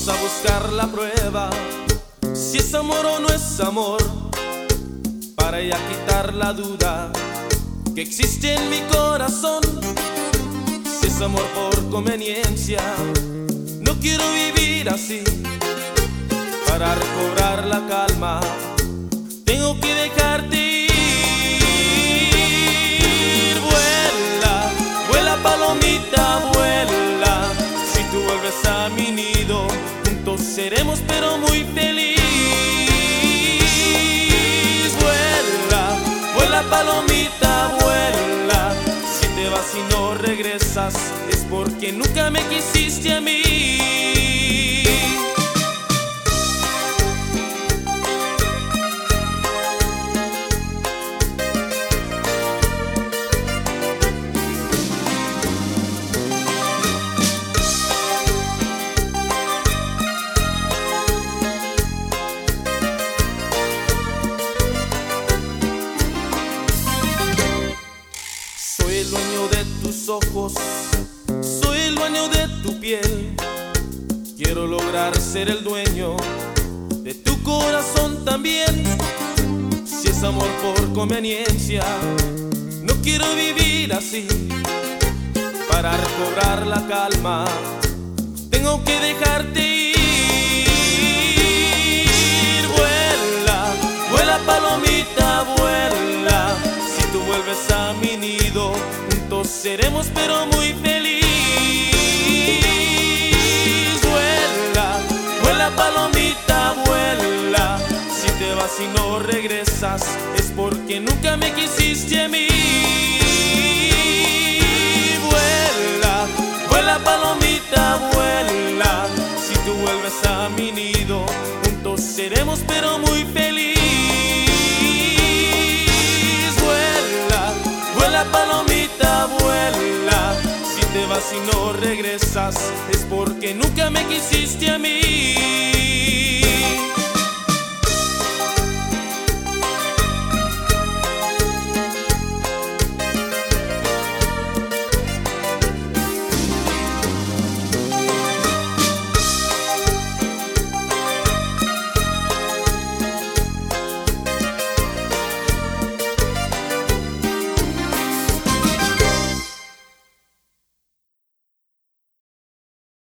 Vamos a buscar la prueba, si es amor o no es amor, para ya quitar la duda que existe en mi corazón. Si es amor por conveniencia, no quiero vivir así. Para recobrar la calma, tengo que dejarte ir. Vuela, vuela palomita, vuela. Si tú vuelves a mi nido, juntos seremos pero muy feliz. Vuela, vuela palomita, vuela. Si te vas y no regresas, es porque nunca me quisiste a mí. Soy el dueño de tus ojos, soy el dueño de tu piel. Quiero lograr ser el dueño de tu corazón también. Si es amor por conveniencia, no quiero vivir así. Para recobrar la calma, tengo que dejarte ir. Vuela, vuela palomita, vuela. Si tú vuelves a mi nido, juntos seremos pero muy feliz. Vuela, vuela palomita, vuela. Si te vas y no regresas, es porque nunca me quisiste a mí. Vuela, vuela palomita, vuela. Si tú vuelves a mi nido, juntos seremos pero muy feliz. Vuela palomita, vuela. Si te vas y no regresas, es porque nunca me quisiste a mí.